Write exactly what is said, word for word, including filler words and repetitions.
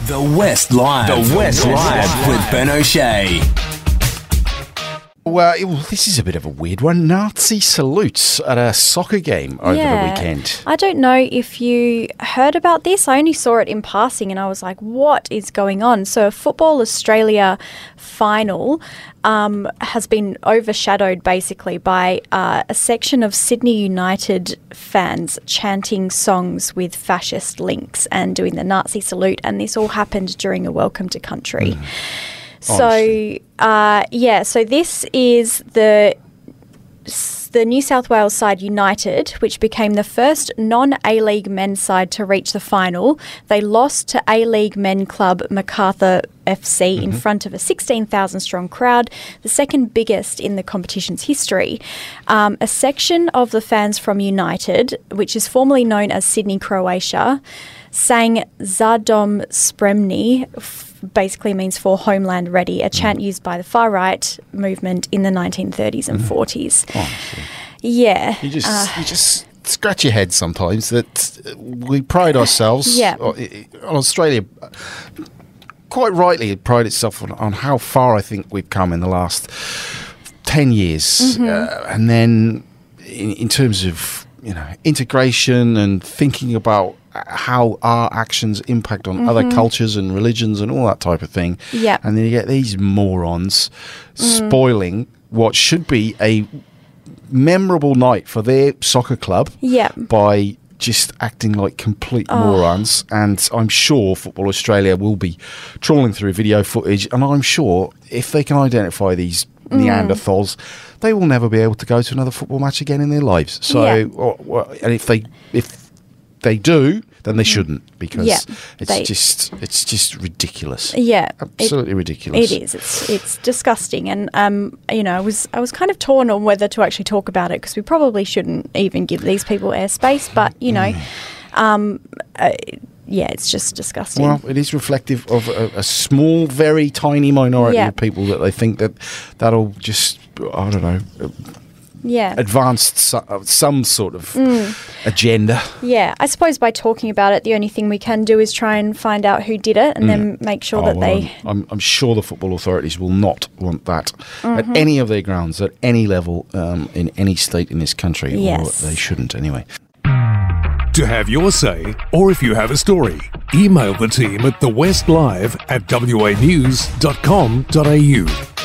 The West Live. The West Live with Ben O'Shea. Well, it, this is a bit of a weird one. Nazi salutes at a soccer game over Yeah. the weekend. I don't know if you heard about this. I only saw it in passing and I was like, what is going on? So a Football Australia final um, has been overshadowed basically by uh, a section of Sydney United fans chanting songs with fascist links and doing the Nazi salute, and this all happened during a welcome to country. Mm. So, uh, yeah, so this is the the New South Wales side United, which became the first non-A-League men's side to reach the final. They lost to A-League men club Macarthur F C mm-hmm. in front of a sixteen thousand strong crowd, the second biggest in the competition's history. Um, a section of the fans from United, which is formerly known as Sydney Croatia, sang Zadom Spremni, basically means for homeland ready, a chant used by the far right movement in the nineteen thirties and forties. Oh, yeah. You just, uh, you just scratch your head sometimes that we pride ourselves yeah. on Australia. Quite rightly, pride itself on, on how far I think we've come in the last ten years. Mm-hmm. Uh, and then in, in terms of, you know, integration and thinking about how our actions impact on mm-hmm. other cultures and religions and all that type of thing. Yeah. And then you get these morons mm. spoiling what should be a memorable night for their soccer club yeah. by just acting like complete oh. morons. And I'm sure Football Australia will be trawling through video footage, and I'm sure if they can identify these mm. Neanderthals, they will never be able to go to another football match again in their lives. So, yeah. or, or, and if they if they do, then they shouldn't, because yeah, it's they, just it's just ridiculous. Yeah, absolutely it, ridiculous. It is. It's it's disgusting, and um, you know, I was I was kind of torn on whether to actually talk about it, because we probably shouldn't even give these people airspace. But you know, um, uh, yeah, it's just disgusting. Well, it is reflective of a, a small, very tiny minority yeah. of people that they think that that'll just I don't know. Yeah. advanced so, some sort of mm. agenda. Yeah, I suppose by talking about it, the only thing we can do is try and find out who did it and mm. then make sure oh, that well, they... I'm, I'm sure the football authorities will not want that mm-hmm. at any of their grounds, at any level, um, in any state in this country. Yes. Or they shouldn't anyway. To have your say, or if you have a story, email the team at the West Live at w a news dot com dot a u.